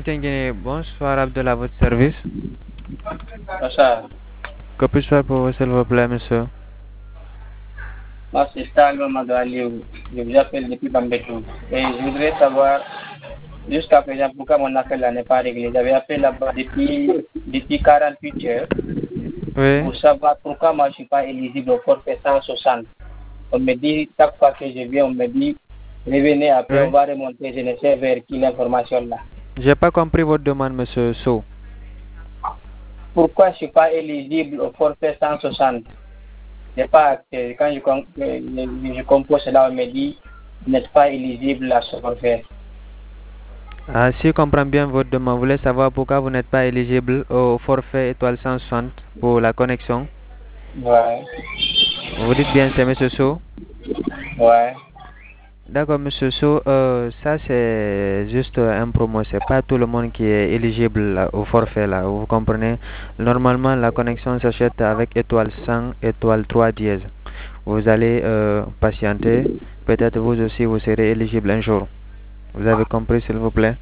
MTN, bonsoir Abdullah, à votre service. Bonsoir. Que puis-je faire pour vous, s'il vous plaît, monsieur? Moi, c'est Stalin Magali. Je vous appelle depuis Bambetou. Et je voudrais savoir, jusqu'à présent, pourquoi mon appel n'est pas réglé. J'avais appelé là-bas depuis 48 heures Oui. pour savoir pourquoi moi, je ne suis pas éligible au forfait 160. On me dit, chaque fois que je viens, on me dit, revenez après, Oui. on va remonter, je ne sais vers qui l'information là. J'ai pas compris votre demande, monsieur So. Pourquoi je ne suis pas éligible au forfait 160? Je n'ai pas accès. Quand je compose cela, on me dit, vous n'êtes pas éligible à ce forfait. Ah, si je comprends bien votre demande, vous voulez savoir pourquoi vous n'êtes pas éligible au forfait étoile 160 pour la connexion? Ouais. Vous dites bien, c'est monsieur So? Ouais. D'accord, monsieur So, ça c'est juste un promo, c'est pas tout le monde qui est éligible là, au forfait là, vous comprenez? Normalement, la connexion s'achète avec étoile 100, étoile 3 dièse. Vous allez patienter, peut-être vous aussi vous serez éligible un jour. Vous avez compris, s'il vous plaît?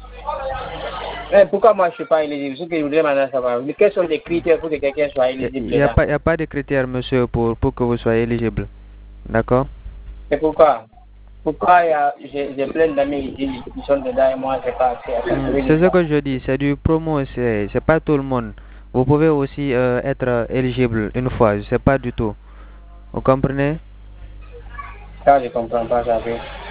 Mais pourquoi moi je ne suis pas éligible? Ce que je voudrais maintenant savoir, quels sont les critères pour que quelqu'un soit éligible Il n'y a, a pas de critères, monsieur, pour que vous soyez éligible. D'accord? Et pourquoi? Pourquoi j'ai plein d'amis qui sont dedans et moi je n'ai pas accès à ça? C'est ce que je dis, c'est du promo, c'est pas tout le monde. Vous pouvez aussi être éligible une fois, je sais pas du tout. Vous comprenez? Ça, je ne comprends pas ça.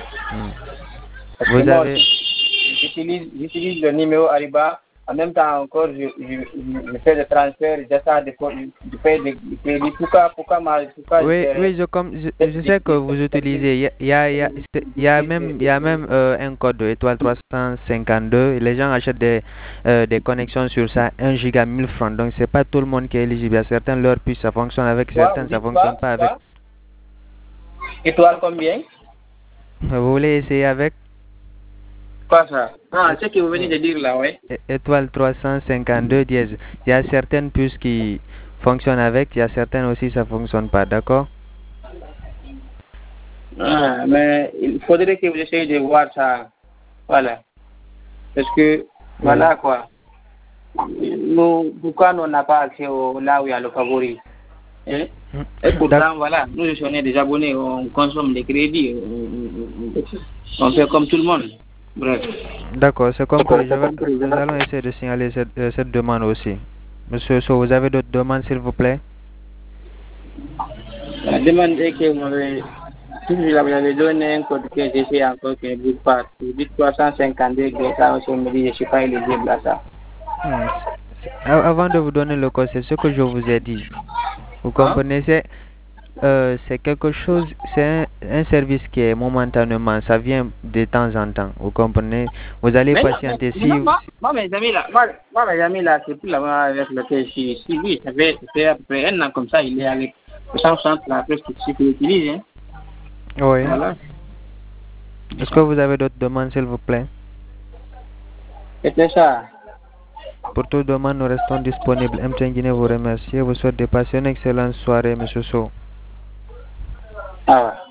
Parce que Vous moi avez... j'utilise le numéro Ariba. En même temps encore, je fais des transferts, j'essaie de faire des crédits. Pourquoi Oui, oui, je sais que vous utilisez. Il y a même un code étoile 352. Les gens achètent des connexions sur ça, 1 giga 1000 francs. Donc, c'est pas tout le monde qui est éligible. Il y a certains, leur puce, ça fonctionne avec, certains, ça fonctionne pas avec. Étoile combien? Vous voulez essayer avec? Quoi ça? Ah, ce que vous venez de dire là, oui. Étoile 352 dièse. Il y a certaines puces qui fonctionnent avec, il y a certaines aussi, ça fonctionne pas, d'accord? Ah, mais il faudrait que vous essayiez de voir ça. Voilà. Parce que, voilà quoi. Pourquoi nous n'a pas accès là où il y a le favori? Et pourtant, voilà, nous, on est des abonnés, on consomme des crédits, on fait comme tout le monde. Bref. D'accord, c'est compris. Nous allons essayer de signaler cette demande aussi. Monsieur So, vous avez d'autres demandes, s'il vous plaît? La demande est que si vous avez donné un code que j'ai fait encore que ne bouge pas, vous dites 352, ça aussi, on me dit je ne suis pas éligible à ça. Avant de vous donner le code, c'est ce que je vous ai dit. Vous comprenez? C'est quelque chose, c'est un service qui est momentanément, ça vient de temps en temps. Vous comprenez? Vous allez patienter. Moi, mes amis là, c'est plus là-bas avec lequel je suis. Si lui, ça fait à peu près un an comme ça, il est avec le 160 là, presque tout ce qu'il utilise. Hein. Oui. Voilà. Est-ce que vous avez d'autres demandes, s'il vous plaît? C'était ça. Pour toute demande, nous restons disponibles. MTN Guinée vous remercie et vous souhaite de passer une excellente soirée, monsieur So. Ah ouais.